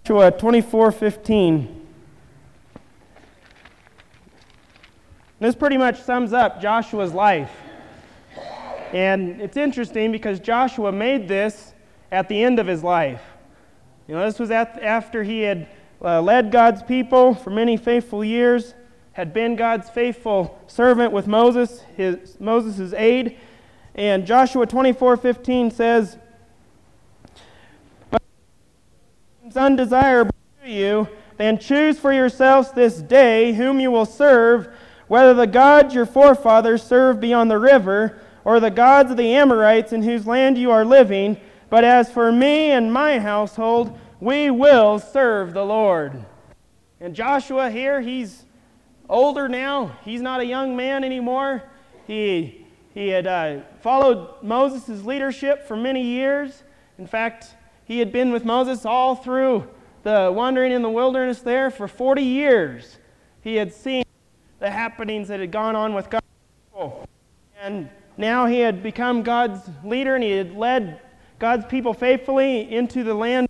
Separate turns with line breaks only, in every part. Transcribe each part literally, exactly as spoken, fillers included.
Joshua twenty-four fifteen. This pretty much sums up Joshua's life. And it's interesting because Joshua made this at the end of his life. You know, this was at, after he had uh, led God's people for many faithful years, had been God's faithful servant with Moses, his Moses' aide. And Joshua twenty-four fifteen says, "But if it seems undesirable to you, then choose for yourselves this day whom you will serve, whether the gods your forefathers served beyond the river, or the gods of the Amorites in whose land you are living. But as for me and my household, we will serve the Lord." And Joshua here, he's older now. He's not a young man anymore. He he had uh, followed Moses' leadership for many years. In fact, he had been with Moses all through the wandering in the wilderness there for forty years. He had seen the happenings that had gone on with God's people. And now he had become God's leader, and he had led God's people faithfully into the land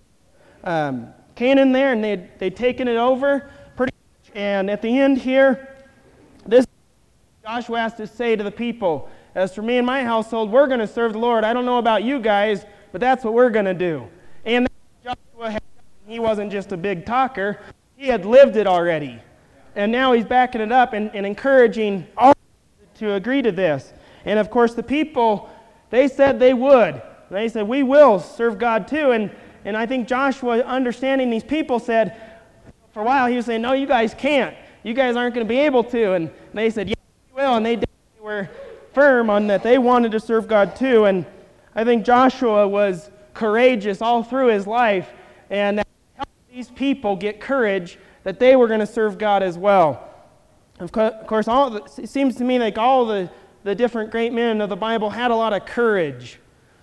um, Canaan there, and they'd, they'd taken it over pretty much. And at the end here, this Joshua has to say to the people, "As for me and my household, we're going to serve the Lord. I don't know about you guys, but that's what we're going to do." And Joshua had, he wasn't just a big talker. He had lived it already. And now he's backing it up and, and encouraging all to agree to this. And of course, the people, they said they would. They said, "We will serve God too." And and I think Joshua, understanding these people, said, for a while, he was saying, "No, you guys can't. You guys aren't going to be able to." And they said, "Yes, we will." And they, they were firm on that. They wanted to serve God too. And I think Joshua was courageous all through his life, and that helped these people get courage that they were going to serve God as well. Of course, all the, it seems to me like all the, the different great men of the Bible had a lot of courage.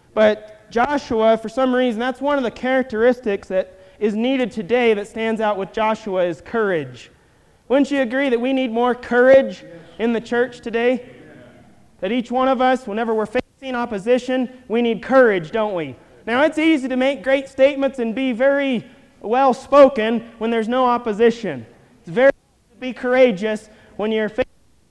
But Joshua, for some reason, that's one of the characteristics that is needed today that stands out with Joshua is courage. Wouldn't you agree that we need more courage in the church today? That each one of us, whenever we're facing opposition, we need courage, don't we? Now, it's easy to make great statements and be very well-spoken when there's no opposition. It's very hard to be courageous when you're facing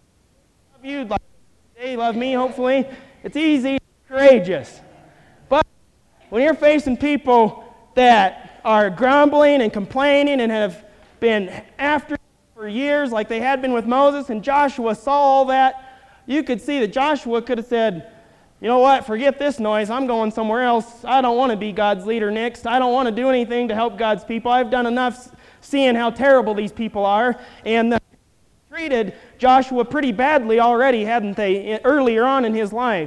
love you, like they love me, hopefully. It's easy to be courageous. But when you're facing people that are grumbling and complaining and have been after you for years, like they had been with Moses, and Joshua saw all that, you could see that Joshua could have said, "You know what, forget this noise, I'm going somewhere else. I don't want to be God's leader next. I don't want to do anything to help God's people. I've done enough seeing how terrible these people are." And they treated Joshua pretty badly already, hadn't they, earlier on in his life?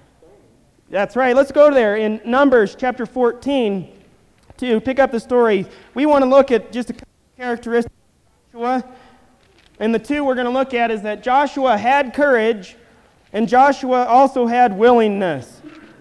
That's right. Let's go there in Numbers chapter fourteen to pick up the story. We want to look at just a couple of characteristics of Joshua. And the two we're going to look at is that Joshua had courage, and Joshua also had willingness.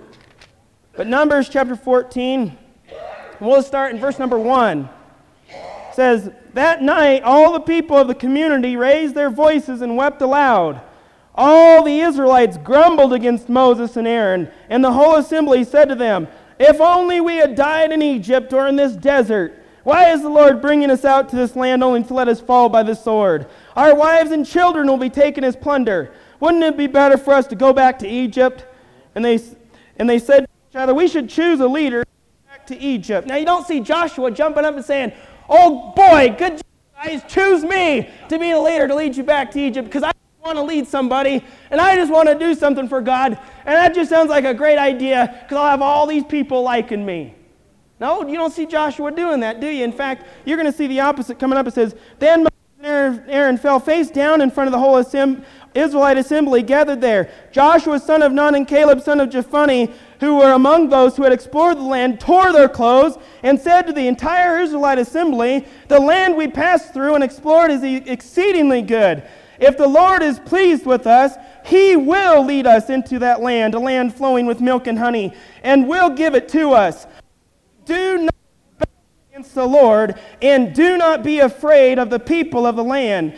But Numbers chapter fourteen, we'll start in verse number one. It says, "That night all the people of the community raised their voices and wept aloud. All the Israelites grumbled against Moses and Aaron, and the whole assembly said to them, 'If only we had died in Egypt or in this desert. Why is the Lord bringing us out to this land only to let us fall by the sword? Our wives and children will be taken as plunder. Wouldn't it be better for us to go back to Egypt?' And they and they said to each other, 'We should choose a leader back to Egypt.'" Now you don't see Joshua jumping up and saying, "Oh boy, good job, guys, choose me to be the leader to lead you back to Egypt because I want to lead somebody and I just want to do something for God. And that just sounds like a great idea because I'll have all these people liking me." No, you don't see Joshua doing that, do you? In fact, you're going to see the opposite coming up. It says, "Then Moses and Aaron fell face down in front of the whole assembly. Israelite assembly gathered there. Joshua, son of Nun, and Caleb, son of Jephunneh, who were among those who had explored the land, tore their clothes and said to the entire Israelite assembly, 'The land we passed through and explored is exceedingly good. If the Lord is pleased with us, He will lead us into that land, a land flowing with milk and honey, and will give it to us. Do not rebel against the Lord, and do not be afraid of the people of the land.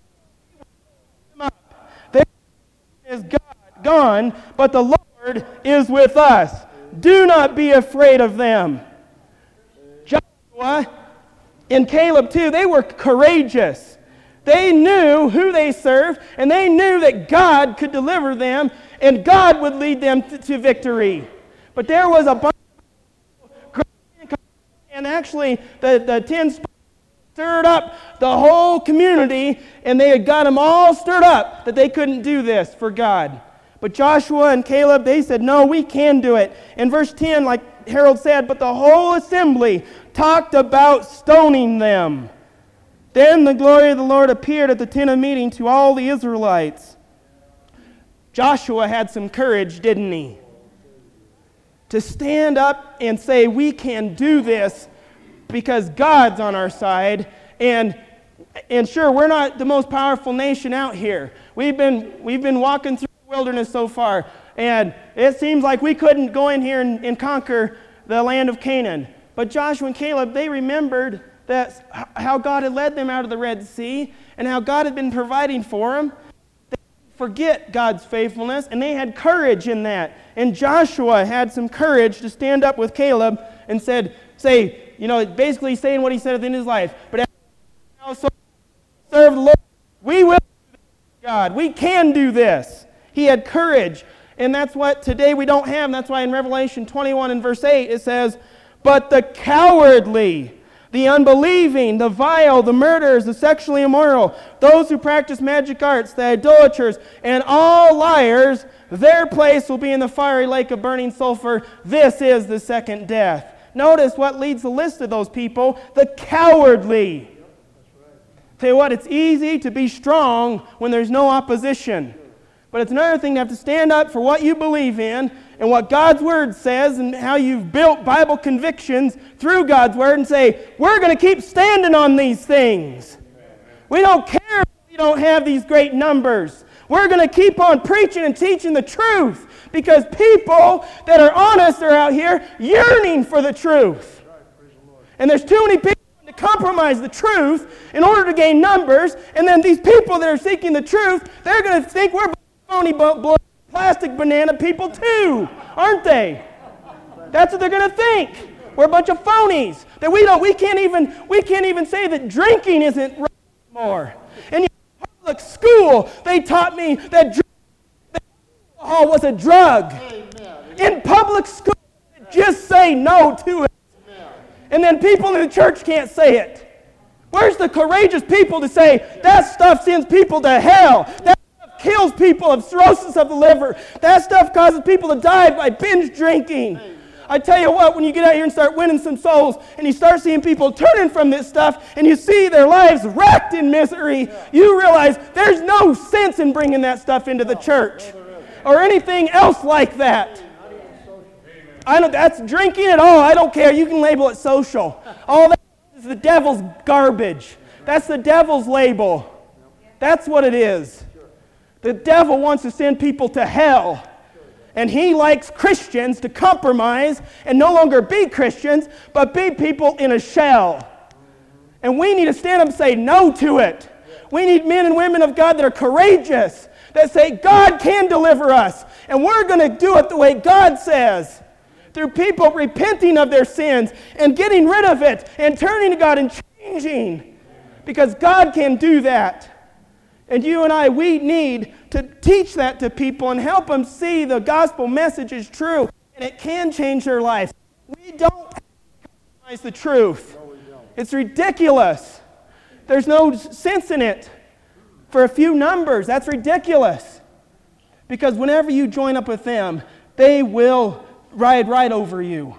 There is God gone, but the Lord is with us. Do not be afraid of them." Joshua and Caleb too, they were courageous. They knew who they served, and they knew that God could deliver them, and God would lead them to, to victory. But there was a bunch of, and actually the, the ten spies stirred up the whole community, and they had got them all stirred up that they couldn't do this for God. But Joshua and Caleb, they said, no, we can do it. In verse ten, like Harold said, but the whole assembly talked about stoning them. Then the glory of the Lord appeared at the tent of meeting to all the Israelites. Joshua had some courage, didn't he? To stand up and say, we can do this because God's on our side. And and sure, we're not the most powerful nation out here. We've been we've been walking through the wilderness so far, and it seems like we couldn't go in here and, and conquer the land of Canaan. But Joshua and Caleb, they remembered that how God had led them out of the Red Sea and how God had been providing for them. They didn't forget God's faithfulness, and they had courage in that. And Joshua had some courage to stand up with Caleb and said, say, you know, basically saying what he said at the end of his life. But also serve the Lord. We will do this, God. We can do this. He had courage. And that's what today we don't have. And that's why in Revelation twenty-one and verse eight it says, but the cowardly, the unbelieving, the vile, the murderers, the sexually immoral, those who practice magic arts, the idolaters, and all liars, their place will be in the fiery lake of burning sulfur. This is the second death. Notice what leads the list of those people, the cowardly. Tell you what, it's easy to be strong when there's no opposition. But it's another thing to have to stand up for what you believe in and what God's Word says and how you've built Bible convictions through God's Word and say, we're going to keep standing on these things. We don't care if we don't have these great numbers. We're going to keep on preaching and teaching the truth because people that are honest are out here yearning for the truth. And there's too many people to compromise the truth in order to gain numbers, and then these people that are seeking the truth, they're going to think we're phony plastic banana people too, aren't they? That's what they're going to think. We're a bunch of phonies. That we don't, we can't even, we can't even say that drinking isn't right anymore. And in public school, they taught me that drinking, that alcohol was a drug. Amen. In public school, just say no to it. Amen. And then people in the church can't say it. Where's the courageous people to say that stuff sends people to hell? That kills people of cirrhosis of the liver. That stuff causes people to die by binge drinking. Amen. I tell you what, when you get out here and start winning some souls and you start seeing people turning from this stuff and you see their lives wrecked in misery, yeah. you realize there's no sense in bringing that stuff into the church or anything else like that. I don't, that's drinking at all. I don't care. You can label it social. All that is the devil's garbage. That's the devil's label. That's what it is. The devil wants to send people to hell. And he likes Christians to compromise and no longer be Christians, but be people in a shell. And we need to stand up and say no to it. We need men and women of God that are courageous, that say God can deliver us. And we're going to do it the way God says. Through people repenting of their sins and getting rid of it and turning to God and changing. Because God can do that. And you and I, we need to teach that to people and help them see the gospel message is true and it can change their lives. We don't compromise the truth. It's ridiculous. There's no sense in it for a few numbers. That's ridiculous. Because whenever you join up with them, they will ride right over you.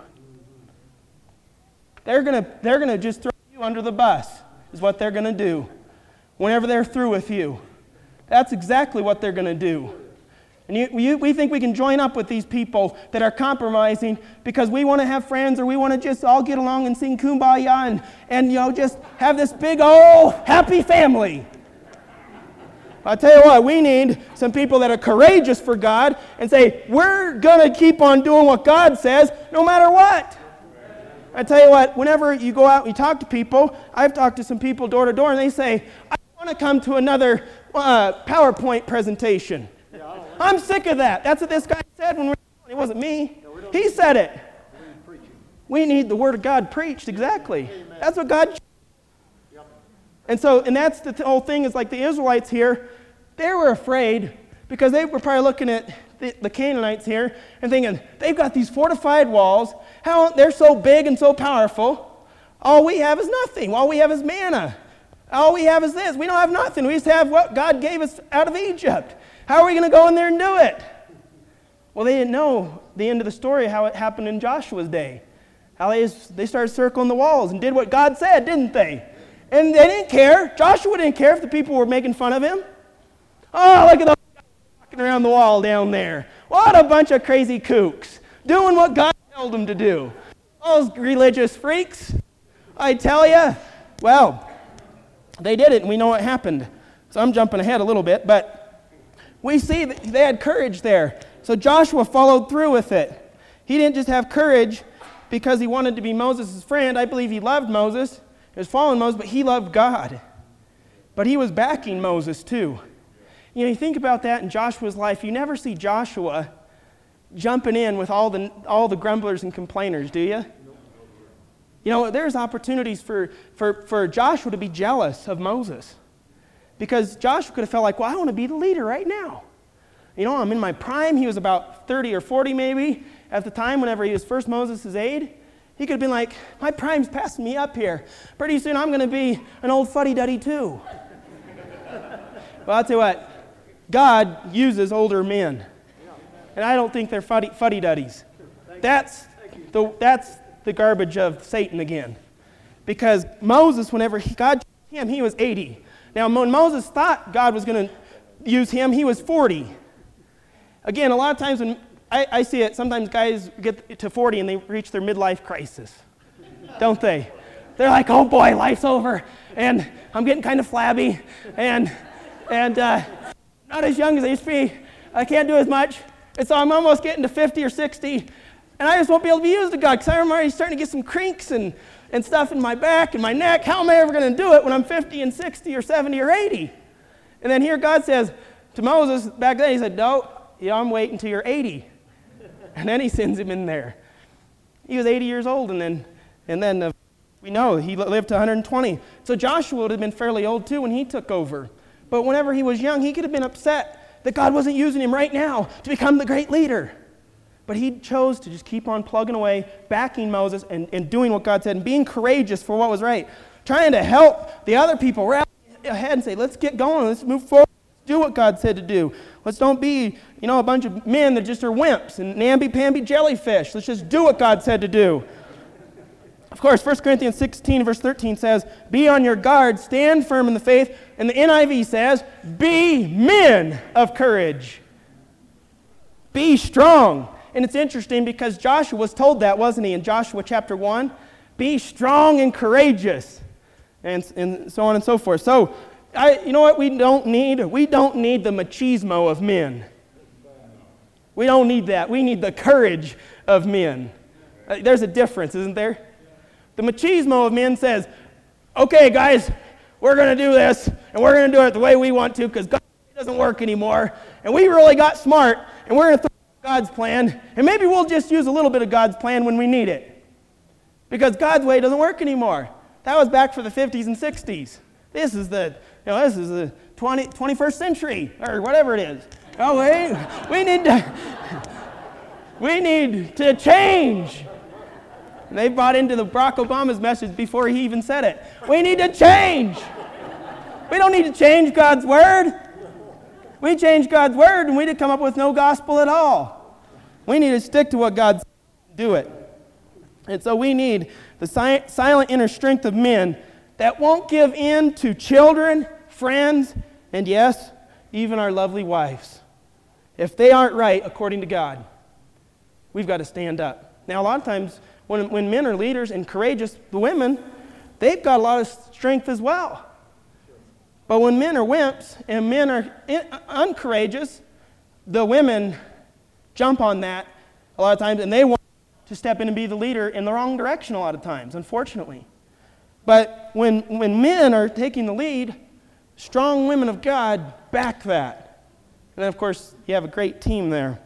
They're going to they're going to just throw you under the bus is what they're going to do. Whenever they're through with you. That's exactly what they're going to do. And you, you, we think we can join up with these people that are compromising because we want to have friends or we want to just all get along and sing Kumbaya and, and you know, just have this big old happy family. I tell you what, we need some people that are courageous for God and say, we're going to keep on doing what God says no matter what. I tell you what, whenever you go out and you talk to people, I've talked to some people door to door and they say, I want to come to another uh, PowerPoint presentation. Yeah, I'm sick of that. That's what this guy said when we were, it wasn't me. No, he said it. We need the Word of God preached, exactly. Amen. That's what God And so, and that's the whole thing, is like the Israelites here, they were afraid because they were probably looking at the, the Canaanites here and thinking, they've got these fortified walls. How they're so big and so powerful. All we have is nothing. All we have is manna. All we have is this. We don't have nothing. We just have what God gave us out of Egypt. How are we going to go in there and do it? Well, they didn't know the end of the story, how it happened in Joshua's day. How they, they started circling the walls and did what God said, didn't they? And they didn't care. Joshua didn't care if the people were making fun of him. Oh, look at those guys walking around the wall down there. What a bunch of crazy kooks doing what God told them to do. Those religious freaks, I tell you. Well, they did it, and we know what happened. So I'm jumping ahead a little bit, but we see that they had courage there. So Joshua followed through with it. He didn't just have courage because he wanted to be Moses' friend. I believe he loved Moses. He was following Moses, but he loved God. But he was backing Moses too. You know, you think about that in Joshua's life, you never see Joshua jumping in with all the all the grumblers and complainers, do you? You know, there's opportunities for, for, for Joshua to be jealous of Moses. Because Joshua could have felt like, well, I want to be the leader right now. You know, I'm in my prime. He was about thirty or forty maybe at the time whenever he was first Moses' aide. He could have been like, my prime's passing me up here. Pretty soon I'm going to be an old fuddy-duddy too. Well, I'll tell you what, God uses older men. And I don't think they're fuddy, fuddy-duddies. That's the, that's the garbage of Satan again. Because Moses, whenever he, God chose him, he was eighty. Now, when Moses thought God was going to use him, he was forty. Again, a lot of times when I, I see it, sometimes guys get to forty and they reach their midlife crisis, don't they? They're like, oh boy, life's over, and I'm getting kind of flabby, and and uh, not as young as I used to be. I can't do as much, and so I'm almost getting to fifty or sixty, and I just won't be able to be used to God because I'm already starting to get some crinks and, and stuff in my back and my neck. How am I ever going to do it when I'm fifty and sixty or seventy or eighty? And then here God says to Moses, back then he said, no, you know, I'm waiting until you're eighty. And then he sends him in there. He was eighty years old, and then and then uh, we know he lived to one hundred twenty. So Joshua would have been fairly old too when he took over. But whenever he was young, he could have been upset that God wasn't using him right now to become the great leader. But he chose to just keep on plugging away, backing Moses and, and doing what God said and being courageous for what was right. Trying to help the other people rally ahead and say, let's get going, let's move forward. Do what God said to do. Let's don't be, you know, a bunch of men that just are wimps and namby-pamby jellyfish. Let's just do what God said to do. Of course, First Corinthians sixteen, verse thirteen says, be on your guard, stand firm in the faith. And the N I V says, be men of courage. Be strong. And it's interesting because Joshua was told that, wasn't he, in Joshua chapter one? Be strong and courageous. And, and so on and so forth. So, I, you know what we don't need? We don't need the machismo of men. We don't need that. We need the courage of men. Uh, there's a difference, isn't there? The machismo of men says, okay, guys, we're going to do this, and we're going to do it the way we want to because God doesn't work anymore, and we really got smart, and we're going to throw God's plan, and maybe we'll just use a little bit of God's plan when we need it because God's way doesn't work anymore. That was back for the fifties and sixties. This is the, you know, this is the twentieth, twenty-first century, or whatever it is. Oh, we, we need to, we need to change. And they bought into the Barack Obama's message before he even said it. We need to change. We don't need to change God's word. We change God's word, and we did come up with no gospel at all. We need to stick to what God said, do it. And so we need the si- silent inner strength of men that won't give in to children, friends, and yes, even our lovely wives. If they aren't right according to God, we've got to stand up. Now, a lot of times when, when men are leaders and courageous, the women, they've got a lot of strength as well. But when men are wimps and men are in, uncourageous, the women jump on that a lot of times, and they want to step in and be the leader in the wrong direction a lot of times, unfortunately. But when, when men are taking the lead, strong women of God back that. And then, of course, you have a great team there.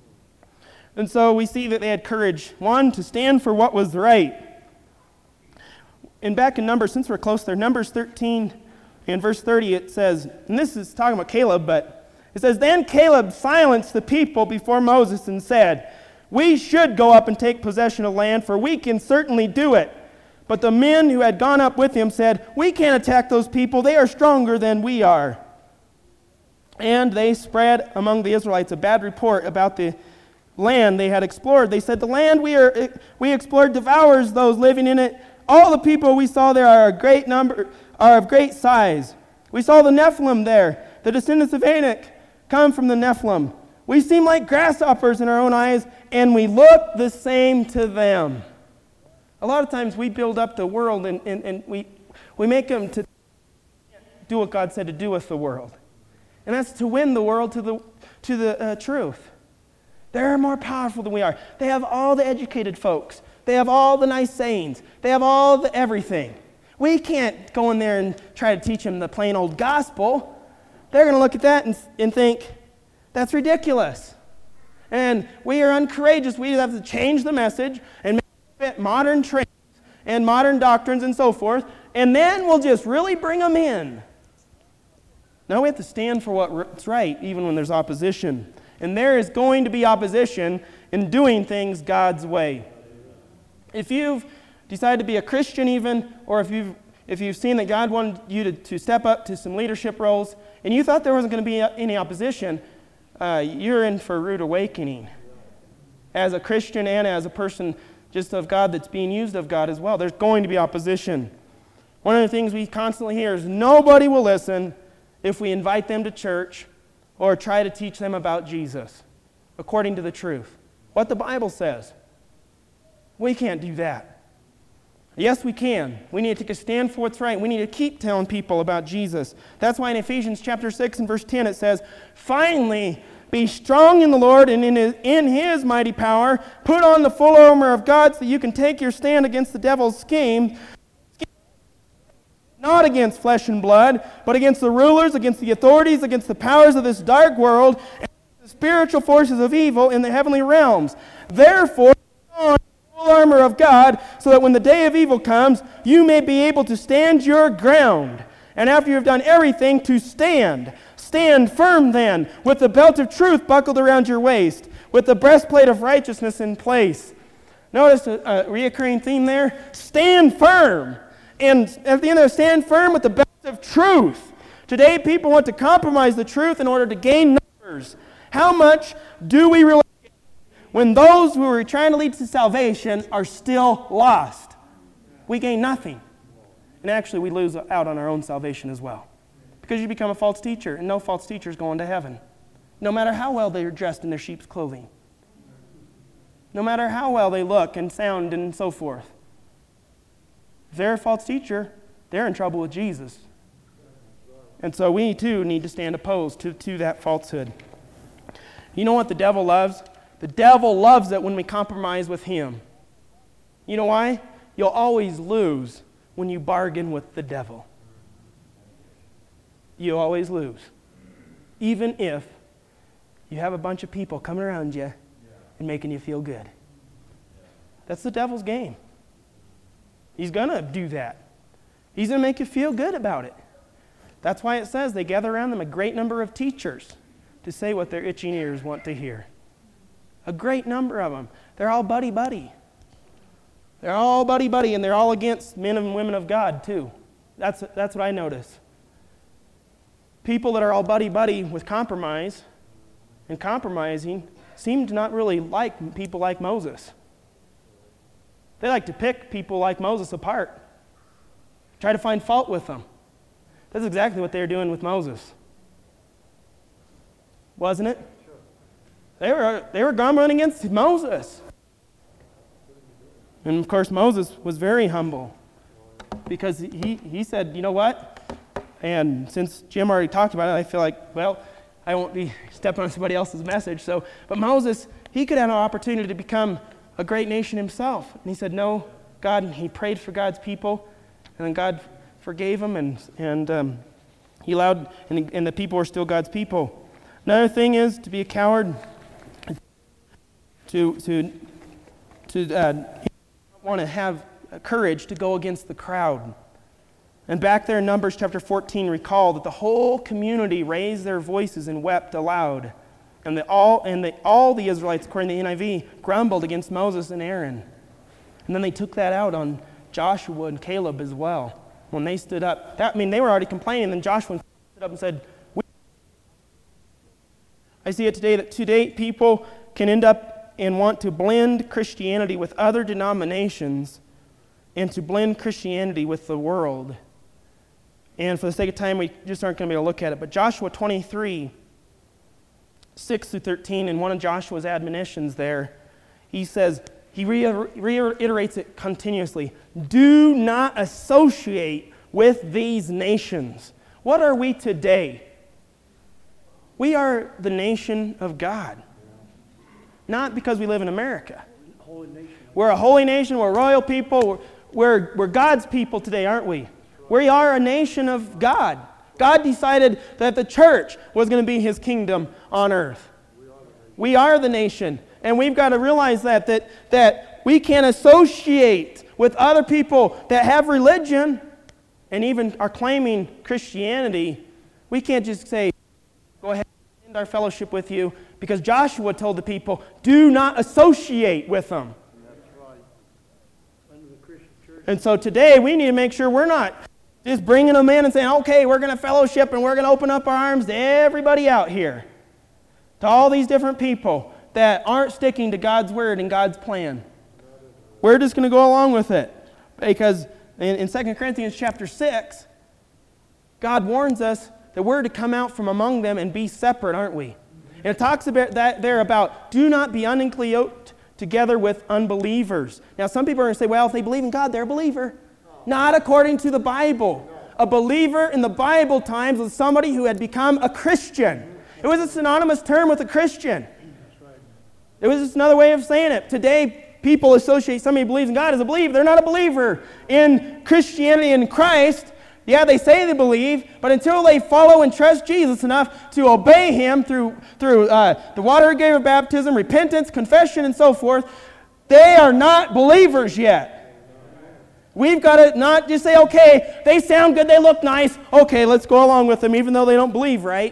And so we see that they had courage, one, to stand for what was right. And back in Numbers, since we're close there, Numbers thirteen, In verse thirty it says, and this is talking about Caleb, but it says, "Then Caleb silenced the people before Moses and said, 'We should go up and take possession of land, for we can certainly do it.' But the men who had gone up with him said, 'We can't attack those people. They are stronger than we are.' And they spread among the Israelites a bad report about the land they had explored. They said, 'The land we are we explored devours those living in it. All the people we saw there are a great number, are of great size. We saw the Nephilim there. The descendants of Anak come from the Nephilim. We seem like grasshoppers in our own eyes, and we look the same to them.'" A lot of times we build up the world and, and, and we, we make them to do what God said to do with the world. And that's to win the world to the, to the uh, truth. They're more powerful than we are. They have all the educated folks. They have all the nice sayings. They have all the everything. We can't go in there and try to teach them the plain old gospel. They're going to look at that and, and think, that's ridiculous. And we are uncourageous. We have to change the message and make it fit modern trends and modern doctrines and so forth, and then we'll just really bring them in. Now we have to stand for what's right, even when there's opposition. And there is going to be opposition in doing things God's way. If you've decided to be a Christian even, or if you've, if you've seen that God wanted you to, to step up to some leadership roles, and you thought there wasn't going to be any opposition, uh, you're in for a rude awakening. As a Christian and as a person just of God that's being used of God as well, there's going to be opposition. One of the things we constantly hear is nobody will listen if we invite them to church or try to teach them about Jesus according to the truth, what the Bible says. We can't do that. Yes, we can. We need to take a stand for what's right. We need to keep telling people about Jesus. That's why in Ephesians chapter six and verse ten it says, "Finally, be strong in the Lord and in his, in his mighty power. Put on the full armor of God so that you can take your stand against the devil's scheme. Not against flesh and blood, but against the rulers, against the authorities, against the powers of this dark world, and the spiritual forces of evil in the heavenly realms. Therefore, put on the full armor of God, so that when the day of evil comes, you may be able to stand your ground. And after you have done everything, to stand. Stand firm then, with the belt of truth buckled around your waist, with the breastplate of righteousness in place." Notice a, a reoccurring theme there. Stand firm. And at the end of it, stand firm with the belt of truth. Today, people want to compromise the truth in order to gain numbers. How much do we really gain when those who are trying to lead to salvation are still lost? We gain nothing. And actually, we lose out on our own salvation as well. Because you become a false teacher, and no false teacher is going to heaven. No matter how well they are dressed in their sheep's clothing. No matter how well they look and sound and so forth. If they're a false teacher, they're in trouble with Jesus. And so we too need to stand opposed to, to that falsehood. You know what the devil loves? The devil loves it when we compromise with him. You know why? You'll always lose when you bargain with the devil. You always lose. Even if you have a bunch of people coming around you and making you feel good. That's the devil's game. He's going to do that. He's going to make you feel good about it. That's why it says they gather around them a great number of teachers to say what their itching ears want to hear. A great number of them. They're all buddy-buddy. They're all buddy-buddy, and they're all against men and women of God, too. That's, that's what I notice. People that are all buddy-buddy with compromise and compromising seem to not really like people like Moses. They like to pick people like Moses apart, try to find fault with them. That's exactly what they were doing with Moses. Wasn't it? They were, they were grumbling against Moses. And of course, Moses was very humble because he, he said, you know what? And since Jim already talked about it, I feel like, well, I won't be stepping on somebody else's message. So, but Moses, he could have an opportunity to become a great nation himself. And he said, no, God, and he prayed for God's people, and then God forgave him, and, and um, he allowed, and, and the people were still God's people. Another thing is to be a coward, to, to, to uh, want to have courage to go against the crowd. And back there in Numbers chapter fourteen, recall that the whole community raised their voices and wept aloud. And the, all, and the, all the Israelites, according to the N I V, grumbled against Moses and Aaron. And then they took that out on Joshua and Caleb as well. When they stood up, that, I mean, they were already complaining, and then Joshua stood up and said, we... I see it today that today people can end up and want to blend Christianity with other denominations and to blend Christianity with the world. And for the sake of time, we just aren't going to be able to look at it. But Joshua twenty-three, six through thirteen, in one of Joshua's admonitions there, he says, he reiterates it continuously, do not associate with these nations. What are we today? We are the nation of God. Not because we live in America. We're a holy nation, we're royal people, we're, we're, we're God's people today, aren't we? We are a nation of God. God decided that the church was going to be His kingdom on earth. We are the nation. And we've got to realize that, that, that we can't associate with other people that have religion and even are claiming Christianity. We can't just say, go ahead and end our fellowship with you, because Joshua told the people, do not associate with them.
That's right. Under the Christian church.
And so today we need to make sure we're not just bringing them in and saying, okay, we're going to fellowship and we're going to open up our arms to everybody out here. To all these different people that aren't sticking to God's word and God's plan. We're just going to go along with it. Because in, in Second Corinthians chapter six, God warns us that we're to come out from among them and be separate, aren't we? And it talks about that there about, do not be unequally yoked together with unbelievers. Now some people are going to say, well, if they believe in God, they're a believer. Not according to the Bible. A believer in the Bible times was somebody who had become a Christian. It was a synonymous term with a Christian. It was just another way of saying it. Today, people associate somebody who believes in God as a believer. They're not a believer in Christianity and Christ. Yeah, they say they believe, but until they follow and trust Jesus enough to obey Him through, through uh, the water He gave of baptism, repentance, confession, and so forth, they are not believers yet. We've got to not just say, okay, they sound good, they look nice, okay, let's go along with them even though they don't believe, right?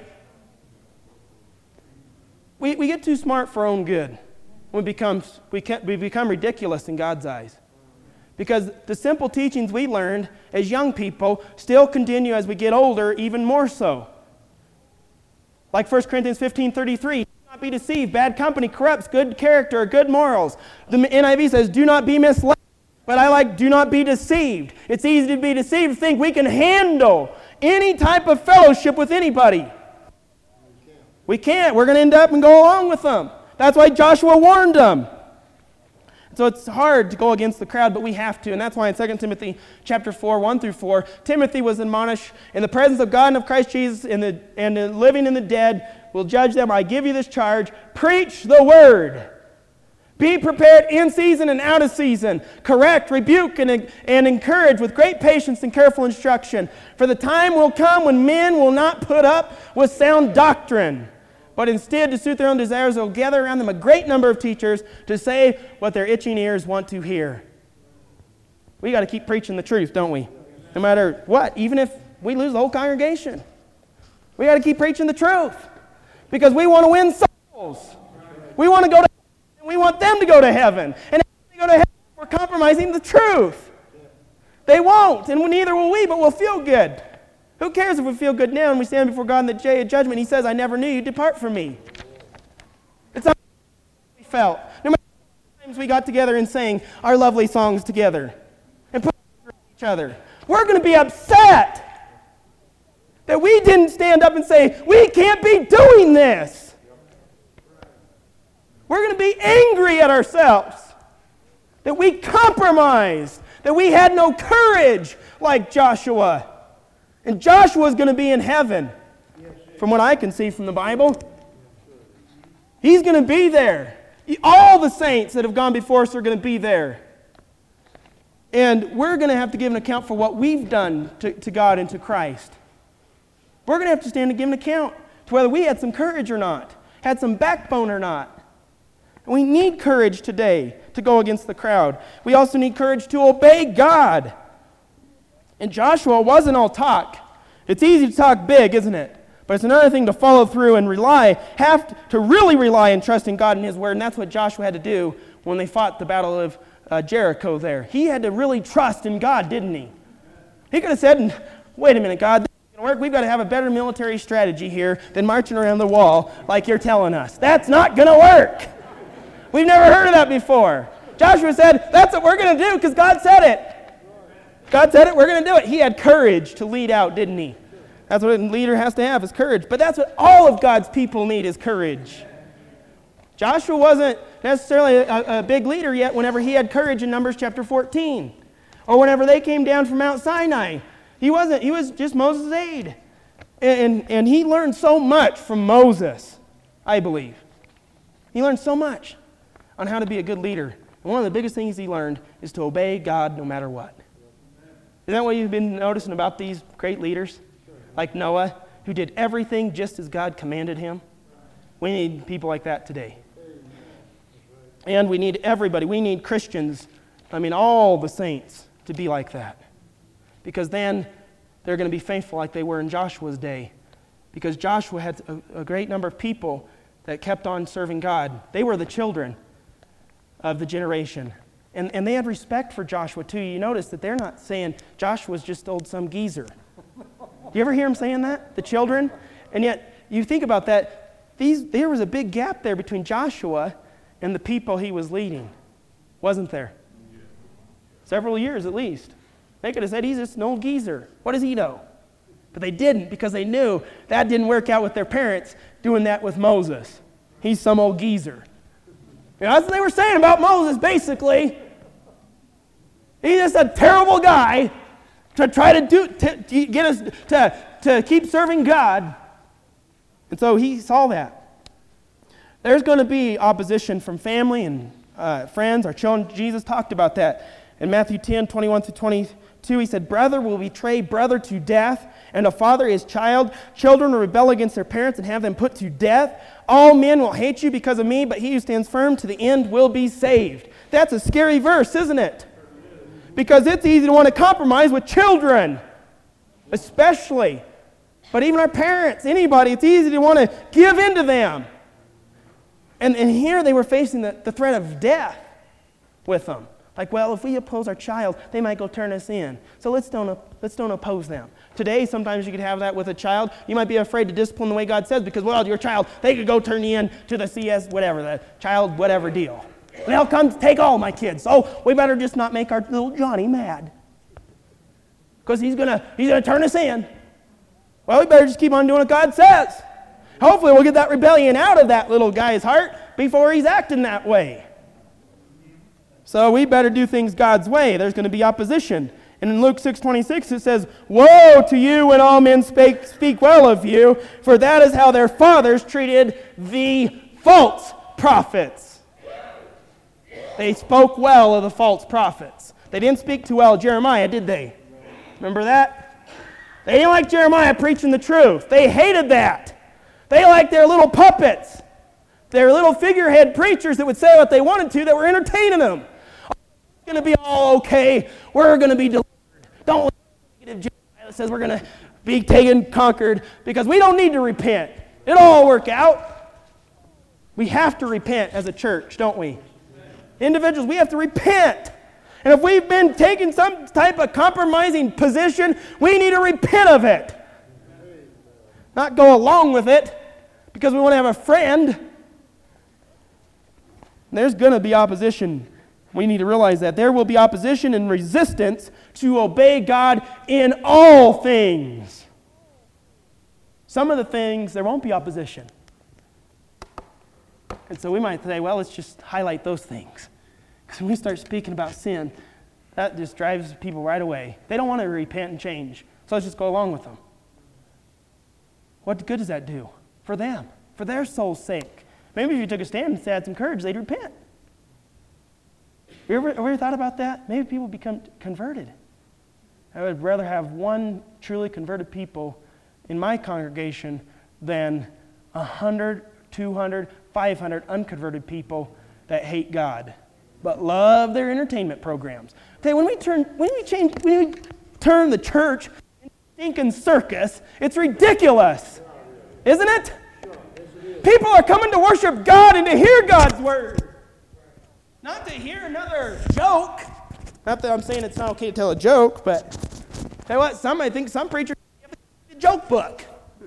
We, we get too smart for our own good. We become, we, can, we become ridiculous in God's eyes. Because the simple teachings we learned as young people still continue as we get older, even more so. Like First Corinthians fifteen thirty-three, do not be deceived. Bad company corrupts good character or good morals. The N I V says, do not be misled. But I like, do not be deceived. It's easy to be deceived, to think we can handle any type of fellowship with anybody. We can't. We're going to end up and go along with them. That's why Joshua warned them. So it's hard to go against the crowd, but we have to. And that's why in Second Timothy chapter four, one through four, Timothy was admonished, in the presence of God and of Christ Jesus and the, and the living and the dead will judge them. I give you this charge. Preach the word. Be prepared in season and out of season. Correct, rebuke, and, and encourage with great patience and careful instruction. For the time will come when men will not put up with sound doctrine, but instead, to suit their own desires, they'll gather around them a great number of teachers to say what their itching ears want to hear. We got to keep preaching the truth, don't we? No matter what, even if we lose the whole congregation. We got to keep preaching the truth because we want to win souls. We want to go to We want them to go to heaven. And if they go to heaven, we're compromising the truth. They won't, and neither will we, but we'll feel good. Who cares if we feel good now and we stand before God in the day of judgment? He says, I never knew you. Depart from me. It's not how we felt. No matter how many times we got together and sang our lovely songs together and put each other, we're going to be upset that we didn't stand up and say, we can't be doing this. We're going to be angry at ourselves that we compromised, that we had no courage like Joshua. And Joshua's going to be in heaven, from what I can see from the Bible. He's going to be there. All the saints that have gone before us are going to be there. And we're going to have to give an account for what we've done to, to God and to Christ. We're going to have to stand and give an account to whether we had some courage or not, had some backbone or not. And we need courage today to go against the crowd. We also need courage to obey God. And Joshua wasn't all talk. It's easy to talk big, isn't it? But it's another thing to follow through and rely, have to really rely and trust in God and His Word, and that's what Joshua had to do when they fought the battle of uh, Jericho there. He had to really trust in God, didn't he? He could have said, wait a minute, God, this isn't going to work. We've got to have a better military strategy here than marching around the wall like you're telling us. That's not going to work. We've never heard of that before. Joshua said, that's what we're going to do because God said it. God said it, we're going to do it. He had courage to lead out, didn't he? That's what a leader has to have, is courage. But that's what all of God's people need, is courage. Joshua wasn't necessarily a, a big leader yet whenever he had courage in Numbers chapter fourteen. Or whenever they came down from Mount Sinai. He wasn't. He was just Moses' aide. And, and, and he learned so much from Moses, I believe. He learned so much on how to be a good leader. And one of the biggest things he learned is to obey God no matter what. Isn't that what you've been noticing about these great leaders? Like Noah, who did everything just as God commanded him. We need people like that today. And we need everybody. We need Christians, I mean all the saints, to be like that. Because then they're going to be faithful like they were in Joshua's day. Because Joshua had a, a great number of people that kept on serving God. They were the children of the generation. And, and they had respect for Joshua too. You notice that they're not saying Joshua's just old some geezer. Do you ever hear them saying that? The children? And yet, you think about that, these, there was a big gap there between Joshua and the people he was leading. Wasn't there? Several years at least. They could have said, he's just an old geezer. What does he know? But they didn't, because they knew that didn't work out with their parents doing that with Moses. He's some old geezer. You know, that's what they were saying about Moses, basically. He's just a terrible guy to try to do to, to get us to, to keep serving God. And so he saw that. There's going to be opposition from family and uh, friends. Our children, Jesus talked about that. In Matthew ten, twenty-one through twenty-two, he said, brother will betray brother to death, and a father his child. Children will rebel against their parents and have them put to death. All men will hate you because of me, but he who stands firm to the end will be saved. That's a scary verse, isn't it? Because it's easy to want to compromise with children, especially. But even our parents, anybody, it's easy to want to give in to them. And, and here they were facing the, the threat of death with them. Like, well, if we oppose our child, they might go turn us in. So let's don't, let's don't oppose them. Today, sometimes you could have that with a child. You might be afraid to discipline the way God says because, well, your child, they could go turn you in to the C S whatever, the child whatever deal. And they'll come take all my kids. So we better just not make our little Johnny mad. Because he's going to he's gonna turn us in. Well, we better just keep on doing what God says. Hopefully we'll get that rebellion out of that little guy's heart before he's acting that way. So we better do things God's way. There's going to be opposition. And in Luke six twenty-six it says, woe to you when all men speak, speak well of you, for that is how their fathers treated the false prophets. They spoke well of the false prophets. They didn't speak too well of Jeremiah, did they? Remember that? They didn't like Jeremiah preaching the truth. They hated that. They liked their little puppets, their little figurehead preachers that would say what they wanted to, that were entertaining them. It's going to be all okay. We're going to be delivered. Don't listen to negative Jeremiah that says we're going to be taken, conquered, because we don't need to repent. It'll all work out. We have to repent as a church, don't we? Individuals, we have to repent. And if we've been taking some type of compromising position, we need to repent of it. Not go along with it because we want to have a friend. There's going to be opposition. We need to realize that there will be opposition and resistance to obey God in all things. Some of the things, there won't be opposition. And so we might say, well, let's just highlight those things. Because when we start speaking about sin, that just drives people right away. They don't want to repent and change. So let's just go along with them. What good does that do? For them, for their soul's sake. Maybe if you took a stand and had some courage, they'd repent. You ever, ever thought about that? Maybe people become converted. I would rather have one truly converted people in my congregation than one hundred, two hundred, five hundred unconverted people that hate God but love their entertainment programs. Okay, when we turn, when we change, when we turn the church into a stinking circus. It's ridiculous, isn't it? People are coming to worship God and to hear God's word, not to hear another joke. Not that I'm saying it's not okay to tell a joke, but tell you what, some I think some preachers have a joke book.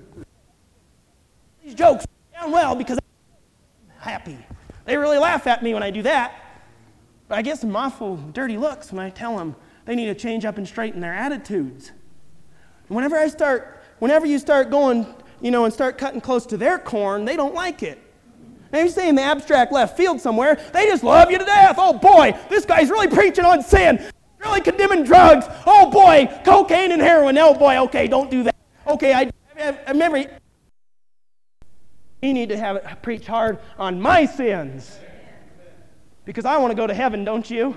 These jokes sound well because I'm happy. They really laugh at me when I do that. But I get some awful dirty looks when I tell them they need to change up and straighten their attitudes. And whenever I start, whenever you start going, you know, and start cutting close to their corn, they don't like it. Maybe stay in the abstract left field somewhere, they just love you to death. Oh boy, this guy's really preaching on sin, really condemning drugs. Oh boy, cocaine and heroin. Oh boy, okay, don't do that. Okay, I, I, I remember, you need to have it preach hard on my sins. Because I want to go to heaven, don't you?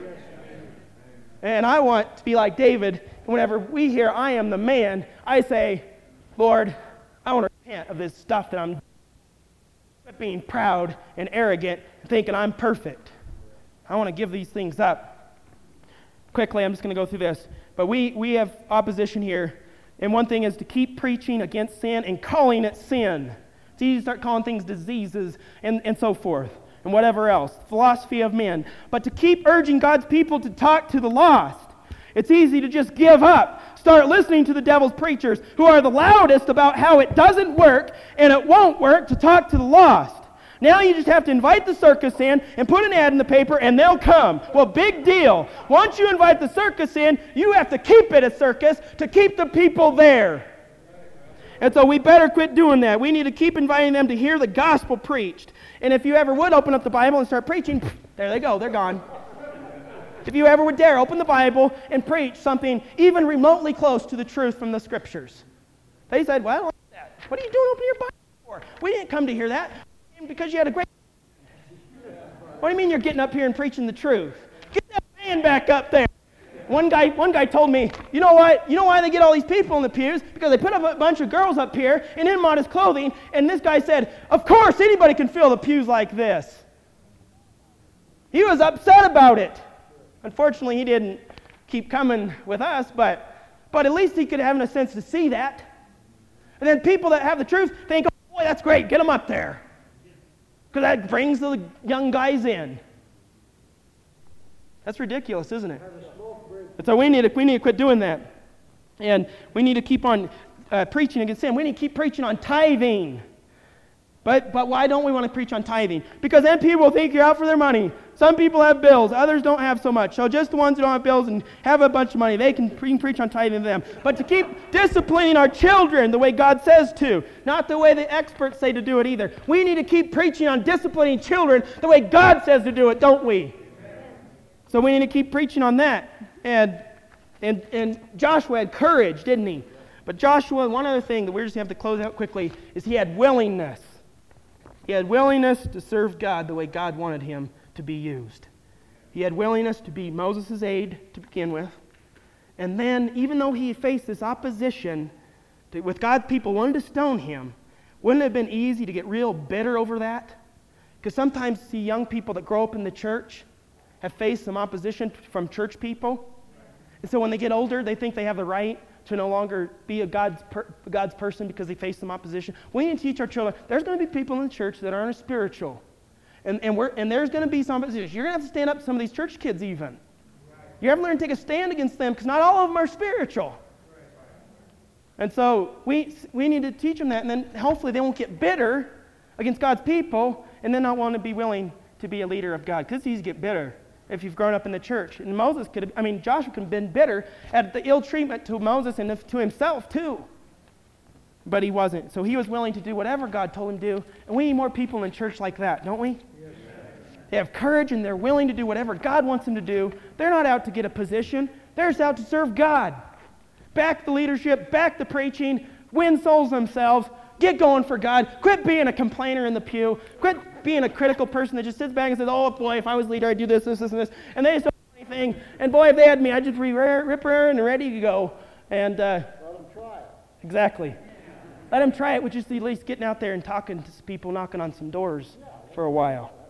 And I want to be like David. Whenever we hear I am the man, I say, Lord, I want to repent of this stuff that I'm being proud and arrogant, thinking I'm perfect. I want to give these things up. Quickly, I'm just going to go through this. But we, we have opposition here. And one thing is to keep preaching against sin and calling it sin. It's easy to start calling things diseases and, and so forth and whatever else. Philosophy of men. But to keep urging God's people to talk to the lost. It's easy to just give up. Start listening to the devil's preachers who are the loudest about how it doesn't work and it won't work to talk to the lost. Now you just have to invite the circus in and put an ad in the paper and they'll come. Well, big deal. Once you invite the circus in, you have to keep it a circus to keep the people there. And so we better quit doing that. We need to keep inviting them to hear the gospel preached. And if you ever would open up the Bible and start preaching, there they go, they're gone. If you ever would dare open the Bible and preach something even remotely close to the truth from the Scriptures. They said, well, what are you doing opening your Bible for? We didn't come to hear that because you had a great... What do you mean you're getting up here and preaching the truth? Get that man back up there. One guy, one guy told me, you know what? You know why they get all these people in the pews? Because they put up a bunch of girls up here in immodest clothing, and this guy said, of course anybody can fill the pews like this. He was upset about it. Unfortunately, he didn't keep coming with us, but, but at least he could have a sense to see that. And then people that have the truth think, oh, boy, that's great, get them up there. Because that brings the young guys in. That's ridiculous, isn't it? And so we need to, we need to quit doing that. And we need to keep on uh, preaching against sin. We need to keep preaching on tithing. But but why don't we want to preach on tithing? Because then people will think you're out for their money. Some people have bills. Others don't have so much. So just the ones who don't have bills and have a bunch of money, they can, we can preach on tithing to them. But to keep disciplining our children the way God says to, not the way the experts say to do it either. We need to keep preaching on disciplining children the way God says to do it, don't we? So we need to keep preaching on that. And and and Joshua had courage, didn't he? But Joshua, one other thing that we just have to close out quickly, is he had willingness. He had willingness to serve God the way God wanted him to be used. He had willingness to be Moses' aide to begin with. And then, even though he faced this opposition to, with God's people wanting to stone him, wouldn't it have been easy to get real bitter over that? Because sometimes see young people that grow up in the church have faced some opposition from church people. And so when they get older, they think they have the right to no longer be a God's per, God's person because they face some opposition. We need to teach our children, there's going to be people in the church that aren't spiritual. And and, we're, and there's going to be some opposition. You're going to have to stand up to some of these church kids even. You have to learn to take a stand against them because not all of them are spiritual. And so we we need to teach them that, and then hopefully they won't get bitter against God's people and then not want to be willing to be a leader of God. Because it's easy to get bitter if you've grown up in the church. And Moses could have, I mean, Joshua could have been bitter at the ill treatment to Moses and to himself too. But he wasn't. So he was willing to do whatever God told him to do. And we need more people in church like that, don't we? Yes. They have courage and they're willing to do whatever God wants them to do. They're not out to get a position. They're just out to serve God. Back the leadership, back the preaching, win souls themselves, get going for God. Quit being a complainer in the pew. Quit being a critical person that just sits back and says, oh boy, if I was leader, I'd do this, this, this, and this. And they just don't do anything. And boy, if they had me, I'd just be rip raring and ready to go. And uh,
Let them try it.
Exactly. Let them try it, which is at least getting out there and talking to people, knocking on some doors for a while.